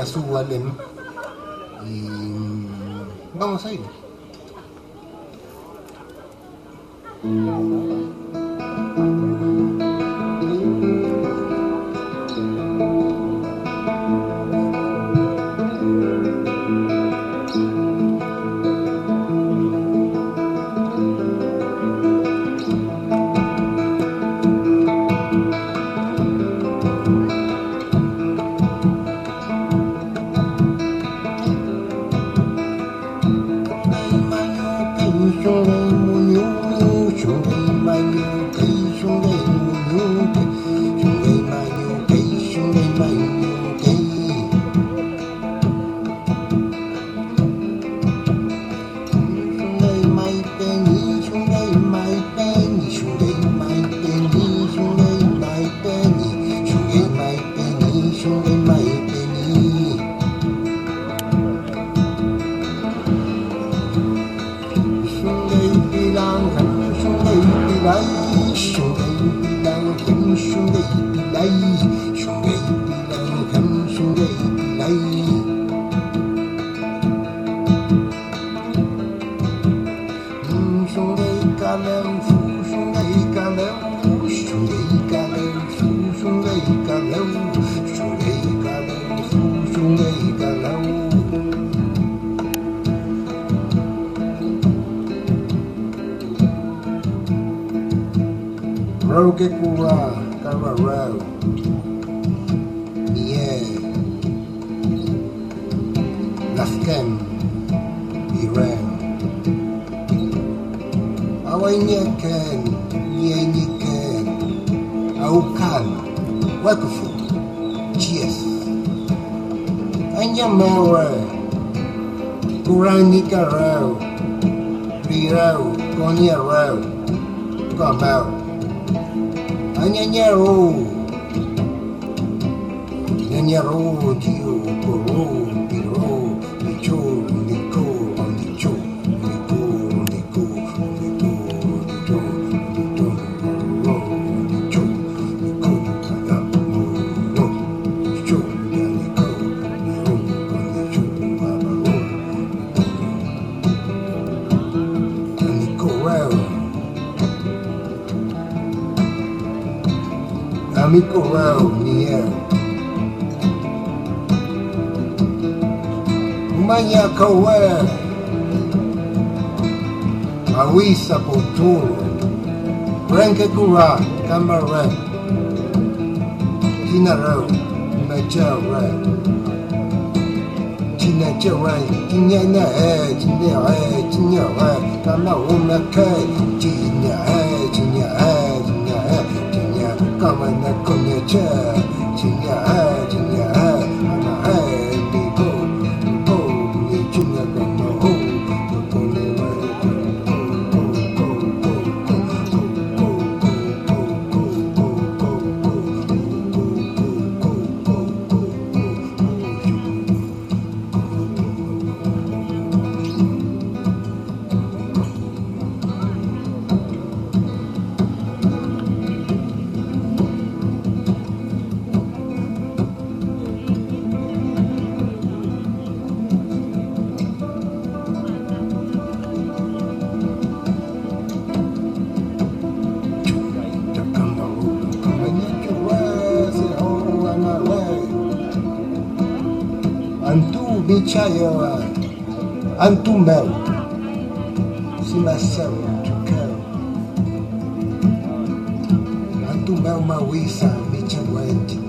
su Alem y vamos a ir. Roge kura kawarau nie lafkem iran awainya ken nie ken aukan wakufu cheers anya mawa kurani karau rirau konya rau kamau Nyanyaro Dio Koro Biro Nicho Niko Nicho Niko Niko Niko Niko Niko Nicho Niko Niko Nicho Niko Nicho Niko Rao Amico Rao Niel Manya Kawe Awisa Poturo Renke Kura Kamara Tina Rao Naja Rao Tina Jawai Tina Tina Kama Uma Kai Tina Kama na kunya cha chinya ama hai ni go ni chinya kama ho ko ni wa Antu bichaya Antu mel Si masam tukau Antu mel mawisa Bichawa